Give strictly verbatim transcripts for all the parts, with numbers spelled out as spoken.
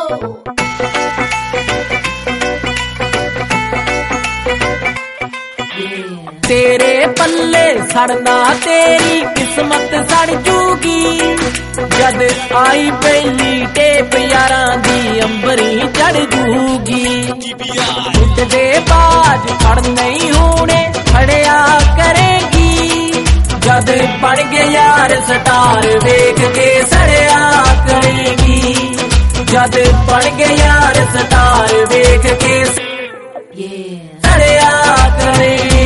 तेरे पल्ले सड़ना तेरी किस्मत सड़ जूगी जद आई पहली टेप यारां दी अंबरी चढ़ जूगी उठदे बाज फड़ नहीं होने खड़िया करेगी जद बन गए यार स्टार वेख के सड़िया करेगी जद बन गए यार स्टार वेख के सड़िया करेगी।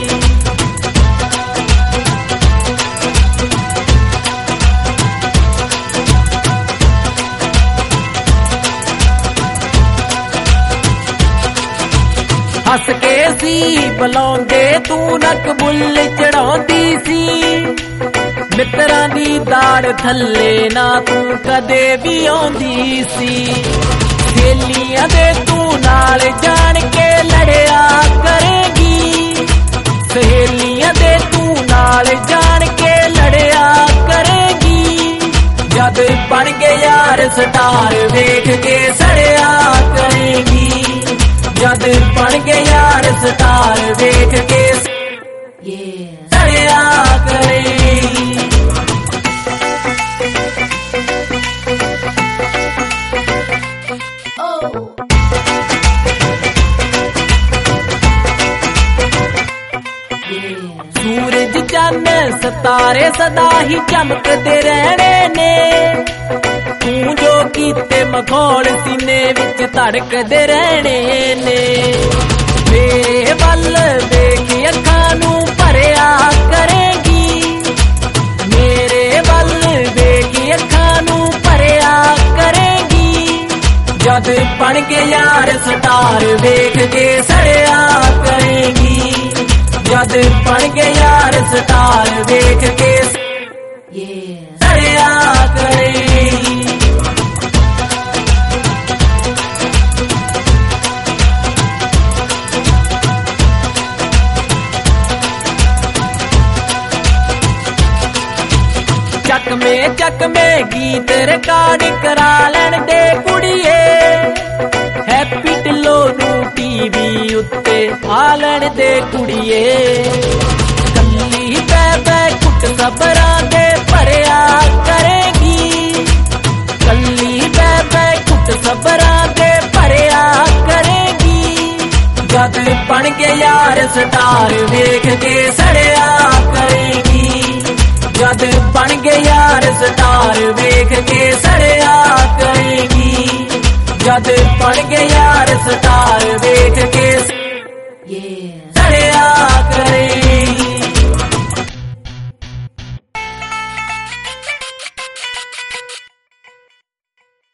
हस के सी बुलाउंदे तू नक बुल चढ़ाउंदी सी मित्रां दी दाड़ थल्ले ना तू कदे भी आउंदी सी सहेलियां दे तू नाल जान के लड़िया करेगी सहेलियां दे तू नाल जान के लड़िया करेगी जद बन गए यार स्टार वेख के सड़िया करेगी जद बन गए यार स्टार वेख के सड़िया करेगी। सूरज चन्न सितारे सदा ही चमकते रहने ने तू जो कीते मखौल सीने विच धड़कदे रहने ने मेरे वल देख अखां नूं भरिया करेगी मेरे वल देख अखां नूं भरिया करेगी जद बन गए यार स्टार वेख के सड़िया करेगी जद बन गए यार स्टार वेख के सड़िया करेगी। चकमे चकमे गीत रिकॉर्ड करा लैण दे कुड़िए हैप्पी ढिल्लों नूं टीवी उत्ते आ लैण दे कुड़िए कल्ली बै बै कुट सबरां दे भरिया करेगी कल्ली बै बै कुट सबरां दे भरिया करेगी जद बन गए यार स्टार वेख के सड़िया करेगी जद बन गए यार स्टार वेख के सड़िया करेगी जद बन गए यार स्टार